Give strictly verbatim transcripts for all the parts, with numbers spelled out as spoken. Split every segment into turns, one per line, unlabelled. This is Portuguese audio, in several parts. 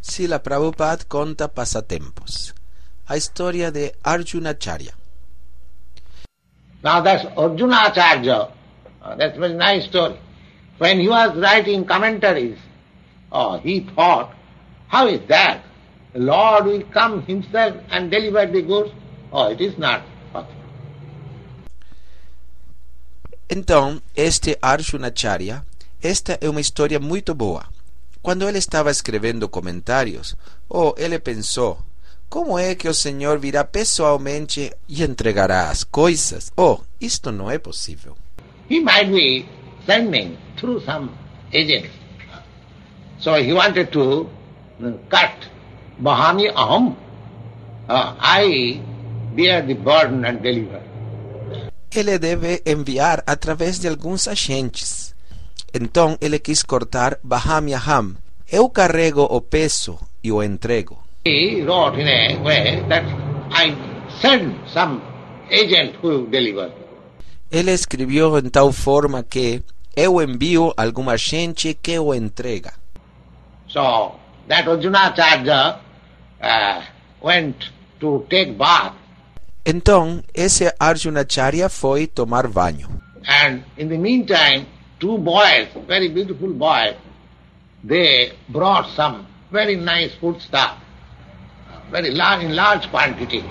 Srila Prabhupada conta pasatempos. A historia de Arjunacharya.
Now that's Arjunacharya. Uh, that's a very nice story. When he was writing commentaries, oh, he thought, how is that? The Lord will come himself and deliver the goods? Oh, it is not possible.
Então, este Arjunacharya, esta é uma história muito boa. Quando ele estava escrevendo comentários, oh, ele pensou, como é que o Senhor virá pessoalmente e entregará as coisas? Oh, isto não é possível.
He might be sending through some agent. So he wanted to cut Bahami Aham. Uh, I bear the burden and deliver.
Ele deve enviar através de alguns agentes. Então ele quis cortar Bahami Aham. Eu carrego o peso e o entrego.
He wrote in a way that I send some agent who will deliver.
Ele escreveu em tal forma que eu envio algum agente que o entrega.
So that Arjunacharya uh, went to take bath.
Então esse Arjunacharya foi tomar banho.
And in the meantime, two boys, very beautiful boys, they brought some very nice food stuff, very large, in large quantity.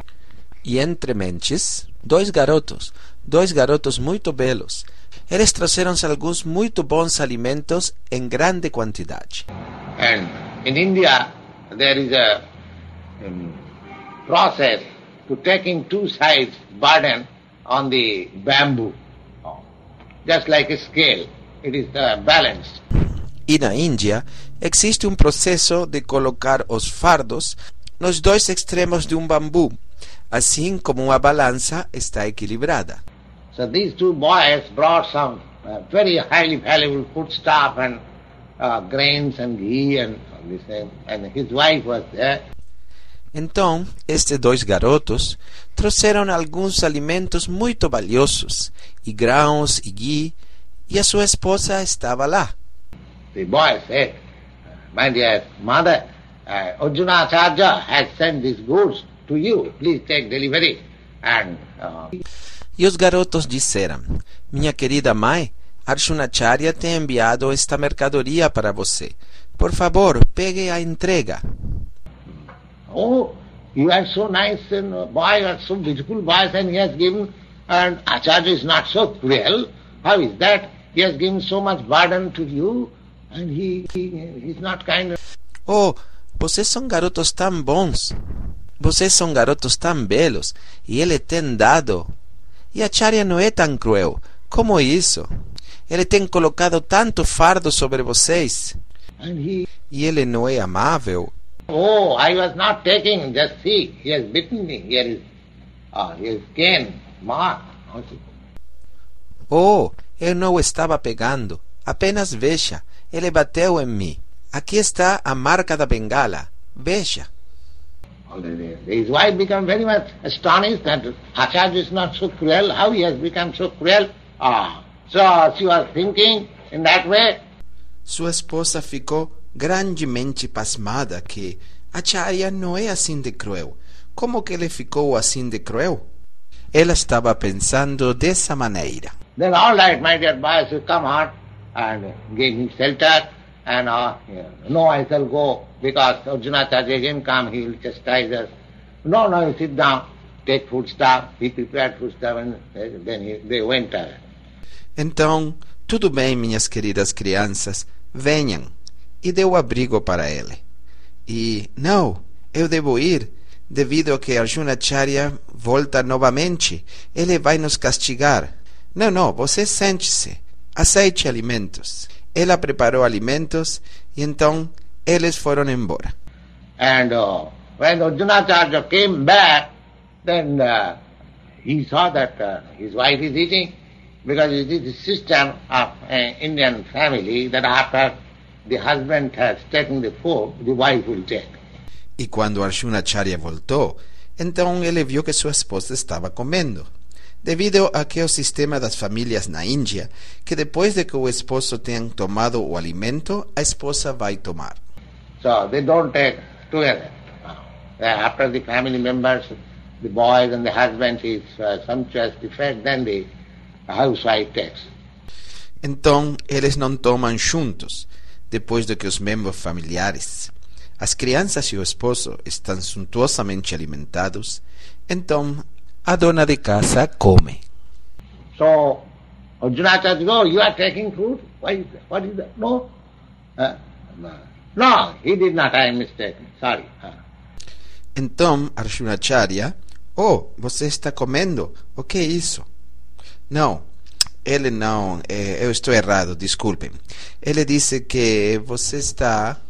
E entre mentes, dois garotos, dois garotos muito belos, eles trouxeram alguns muito bons alimentos em grande quantidade.
And in India, there is a um, process to taking two sides burden on the bamboo, just like a scale. It is uh, balanced.
E na Índia, existe um processo de colocar os fardos nos dois extremos de um bambu, assim como uma balança está equilibrada.
So these two boys brought some uh, very highly valuable food stuff and uh, grains and ghee and this thing, and his wife was there.
Então, estes dois garotos trouxeram alguns alimentos muito valiosos, e grãos e ghee, e a sua esposa estava lá.
The boy said, my dear mother, uh, Arjunacharya has sent these goods to you. Please take delivery. And uh,
E os garotos disseram, minha querida mãe, Arjunacharya tem enviado esta mercadoria para você. Por favor, pegue a entrega.
oh, you are so nice and uh, boy, you are so beautiful boys, and he has given, and Acharya is not so cruel. How is that? He has given so much burden to you, and he, he he's not kind of...
Oh, vocês são garotos tão bons. Vocês são garotos tão belos, e ele tem dado. E Acharya não é tão cruel. Como isso? Ele tem colocado tanto fardo sobre vocês.
And he,
E ele não é amável.
oh, I was not taking, just see, he has bitten me. Here is, uh, his cane, mark.
Oh, eu não o estava pegando. Apenas veja, ele bateu em mim. Aqui está a marca da bengala. Veja.
His wife became very much astonished that Acharya is not so cruel. How he has become so cruel? Ah, so she was thinking in that way.
Sua esposa ficou grandemente pasmada que Acharya não é assim de cruel. Como que ele ficou assim de cruel? Ela estava pensando dessa maneira.
Then all right, my dear boys, you come out and gave him shelter. And uh, yeah, no, I shall go because Arjunacharya again come, he will chastise us. No, no, you sit down, take food stuff. He prepared food stuff, and then he, they went. Uh,
Então, tudo bem, minhas queridas crianças, venham. E deu abrigo para ele. E, não, eu devo ir, devido a que Arjunacharya volta novamente. Ele vai nos castigar. Não, não, você sente-se. Aceite alimentos. Ela preparou alimentos e então eles foram embora.
And uh, when Arjunacharya came back, then uh, he saw that uh, his wife is eating, because it is the system of an Indian family that after the husband has taken the food, the wife will take.
E quando Arjunacharya voltou, então ele viu que sua esposa estava comendo. Devido a que o sistema das famílias na Índia, que depois de que o esposo tenha tomado o alimento, a esposa vai tomar.
So they don't take together. Uh, after the family members, the boys and the husband is uh, sumptuous defect, then the housewife takes.
Então, eles não tomam juntos, depois de que os membros familiares, as crianças e o esposo estão suntuosamente alimentados, então a dona de casa come.
So, Arjuna says, "No, you are taking fruit? Why is that? What is that? No? Uh, no, he did not, I am mistaken. Sorry." Uh.
Então, Arjunacharya, oh, você está comendo? O que é isso? Não, ele não, eh, eu estou errado, desculpem. Ele disse que você está...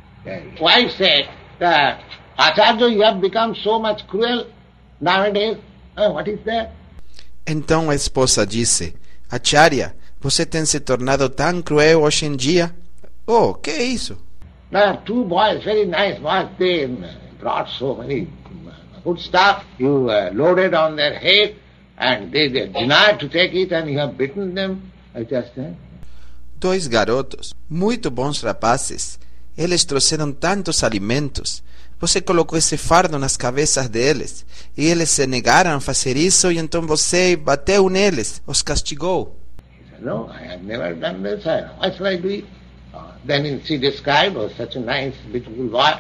Wife said that, "Acharya, you have become so much cruel nowadays." Uh, what is that?
Então a esposa disse, Acharya, você tem se tornado tão cruel hoje em dia? Oh, que é isso?
There are two boys, very nice boys, they brought so many good stuff. You uh, loaded on their head and they, they denied to take it and you have beaten them. I just said.
Dois garotos, muito bons rapazes. Eles trouxeram tantos alimentos. Você colocou esse fardo nas cabeças deles. E eles se negaram a fazer isso e então você bateu neles, os castigou.
He said, "No, I have never done this. Why shall I do it?" Uh, then she described, oh, such a nice, beautiful boy.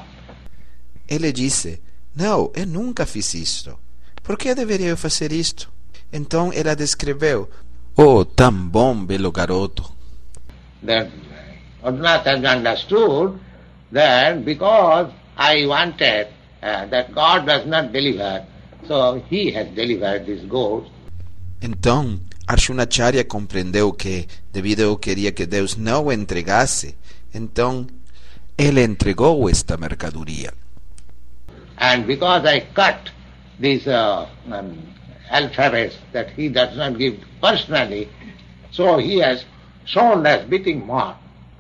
Ele disse, não, eu nunca fiz isto. Por que deveria eu fazer isto? Então ela descreveu, oh, tão bom, belo garoto.
Then Arjuna has understood that because I wanted uh, that God does not deliver, so he has delivered this ghost.
Então, Arjunacharya compreendeu que, devido eu queria que Deus não o entregasse, então ele entregou esta mercadoria.
And because I cut these uh, um, alphabets that he does not give personally, so he has shown as beating mark.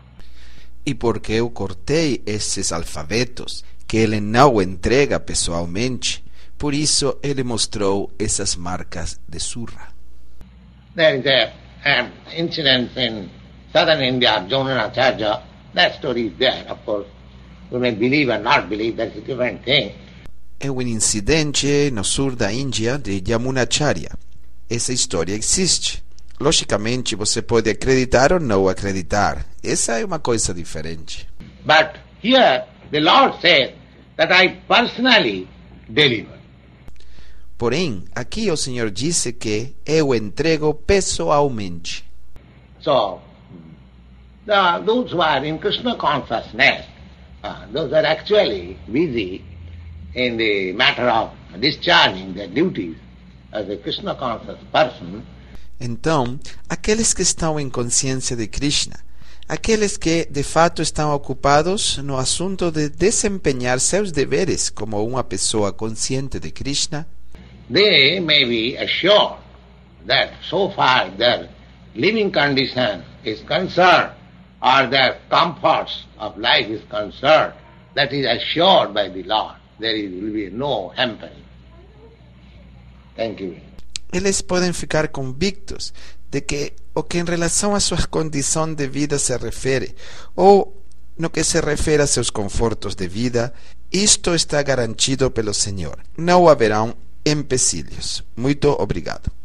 E porque eu cortei esses alfabetos que ele não entrega pessoalmente, por isso ele mostrou essas marcas de surra.
There is a um, incident in southern India, Jamunacharya. That story is there, of course. You may believe or not believe, that's a different thing.
É um incidente no sul da Índia de Jamunacharya. Essa história existe. Logicamente, você pode acreditar ou não acreditar. Essa é uma coisa diferente.
But here, the Lord says that I personally deliver.
Porém, aqui o Senhor disse que eu entrego pessoalmente.
So, the, those who are in Krishna consciousness, uh, those are actually busy in the matter of discharging their duties as a Krishna conscious person.
Então, aqueles que estão em consciência de Krishna, aqueles que de fato estão ocupados no assunto de desempenhar seus deveres como uma pessoa consciente de Krishna,
they may be assured that so far their living condition is concerned or their comforts of life is concerned, that is assured by the Lord. There is, will be no hampering. Thank you.
eles podem ficar convictos de que o que em relação à sua condição de vida se refere, ou no que se refere a seus confortos de vida, isto está garantido pelo Senhor. Não haverão empecilhos. Muito obrigado.